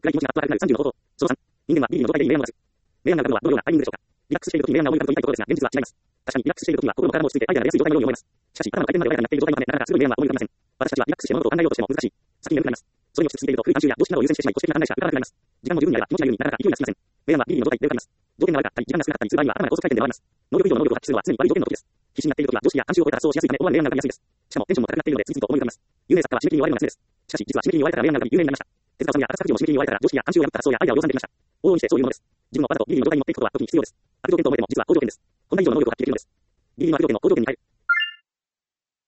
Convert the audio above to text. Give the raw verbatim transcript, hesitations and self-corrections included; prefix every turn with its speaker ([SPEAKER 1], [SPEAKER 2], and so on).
[SPEAKER 1] 暗い気持ちが後からなるさんじゅうの方法。そのさん、人間はビビリの状態でいる明暗を持つ。明暗があるのはどのようなタイミングでしょうか。リラックスしている時に明暗を追いかけと言いたいところですが、現実は違います。確かにリラックスしている時には心も体も落ち着いてアイデアが出やすい状態のように思います。しかし、頭の回転まで穏やかになっている状態のため、なかなかすぐに明暗は思い浮かびません。私たちはリラックスして物事を考えようとしても難しい。先に眠くなります。それに落ち着いていると、古い慣習や常識などを優先してしまい、組織的な考えしか浮かばなくなります。時間も十分にあれば、気持ちが緩み、なかなか勢いがつきません。明暗はビビリの状態で浮かびます。条件が悪かったり、時間が少なかったりする場合には頭が高速回転で回ります。能力以上の能力を発揮するのは常に悪い条件の時です。必死になっている時は常識や慣習を超えた発想をしやすいため、思わぬ明暗が浮かびやすいです。しかも、テンションも高くなっているので、次々と思い浮かびます。有名作家は締め切りに追われるのが常です。しかし、実は締め切りに追われたから明暗が浮かび有名になりました。手塚さんや浅草キも締め切りに追われたから常識や慣習を破った発想やアイデアを量産できました。往々にしてそういうものです。自分をわざとビビリの状態に持っていくことは時に必要です。悪条件と思えても実は好条件です。こんな以上の能力を発揮できるのです。ビビリの悪条件の好条件に変える。